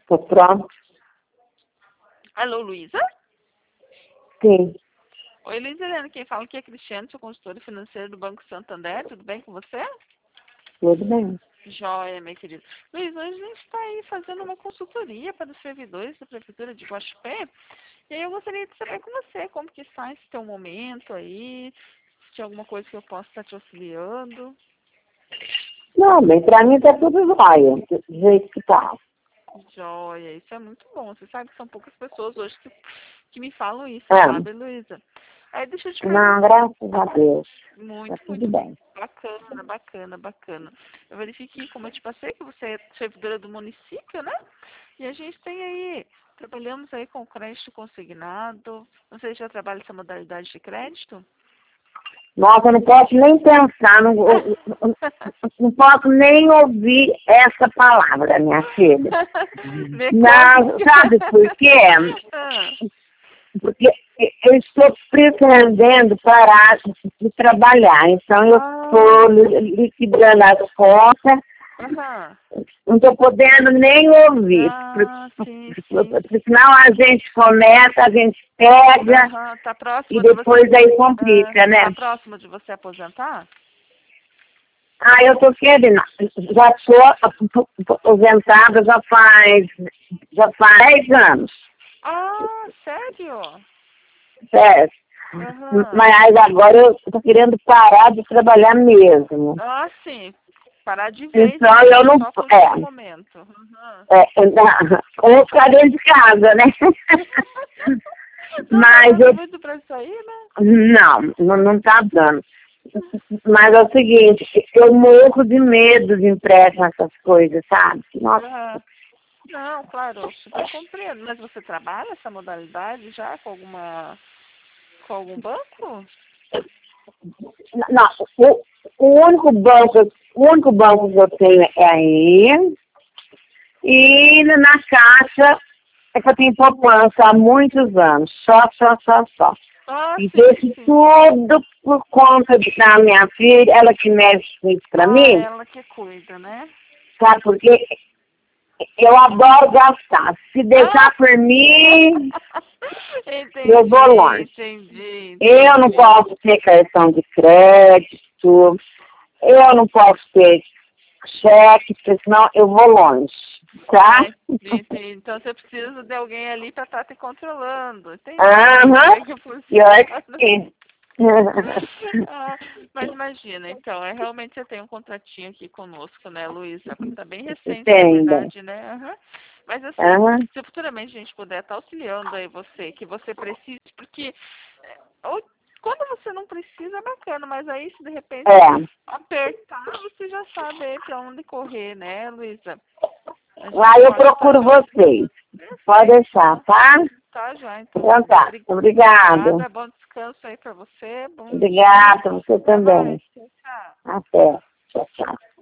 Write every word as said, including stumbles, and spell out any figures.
Tô pronto? Alô, Luísa? Sim. Oi, Luísa Helena, quem fala aqui é Cristiane, sou consultora financeira do Banco Santander. Tudo bem com você? Tudo bem. Joia, minha querida. Luísa, hoje a gente está aí fazendo uma consultoria para os servidores da Prefeitura de Guaxupé. E aí eu gostaria de saber com você como que está esse teu momento aí, se tinha alguma coisa que eu possa estar te auxiliando. Não, bem, pra mim tá tudo jóia, do jeito que tá. Joia, isso é muito bom. Você sabe que são poucas pessoas hoje que, que me falam isso, Ah, sabe, Luísa? Aí deixa eu te não, perguntar. graças a Deus. Tá Muito, tudo muito bem. bacana, bacana, bacana. Eu verifiquei, como eu te passei, que você é servidora do município, né? E a gente tem aí, trabalhamos aí com crédito consignado. Não sei se já trabalha essa modalidade de crédito? Nossa, eu não posso nem pensar, não, não posso nem ouvir essa palavra, minha filha. Me Não, conta. sabe por quê? Ah, Porque eu estou pretendendo parar de trabalhar, então eu estou ah, liquidando as contas, aham. não estou podendo nem ouvir, porque, Ah, sim, sim. porque senão a gente começa, a gente pega Aham, tá e próximo de você, depois aí ah, complica, né? tá próximo de você aposentar? Ah, eu estou querendo, já estou aposentada já faz, já faz dez anos, Ah, sério? certo? Aham. Mas agora eu estou querendo parar de trabalhar mesmo. Ah, sim. Parar de vez, Então assim, eu né? não. Só curtir o É, momento. Aham. é, é, ou ficar dentro de casa, né? Não tá Mas dando eu. muito pra sair, né? Não, não, não tá dando. Mas é o seguinte, eu morro de medo de empréstimo, essas coisas, sabe? Nossa, Aham. Não, claro, eu super compreendo. Mas você trabalha essa modalidade já com alguma, com algum banco? não, o, o único banco, o único banco que eu tenho é aí, e na caixa é que eu tenho poupança há muitos anos, só, só, só, só. Ah, E sim, deixo sim. tudo por conta de- da minha filha, ela que mexe com isso pra Ah, mim, ela que cuida, né? sabe? Porque eu adoro gastar. Se Ah! deixar por mim, eu vou Entendi, longe. entendi, Eu não entendi. posso ter cartão de crédito, eu não posso ter cheque, porque senão eu vou longe, tá? Ah, entendi. Então você precisa de alguém ali para estar te controlando. Entendi como Aham, é que pior funciona. que sim. Ah, mas imagina, então, é realmente você tem um contratinho aqui conosco, né, Luísa? Tá bem recente, na Entenda. verdade, né? Aham. Mas assim, Aham, se futuramente a gente puder estar auxiliando aí você, que você precise, porque é, ou- quando você não precisa é bacana, mas aí se de repente é. apertar, você já sabe aí pra onde correr, né, Luísa? A Lá gente eu pode estar procuro te auxiliando. vocês. Pode Perfeito, deixar, então. tá? Tá já, então, Então Luísa. tá. Obri- Obrigado. Obrigada, bom descanso aí pra você, bom dia. Obrigada, você Até mais. também. Tchau, tchau. Até. Tchau, tchau.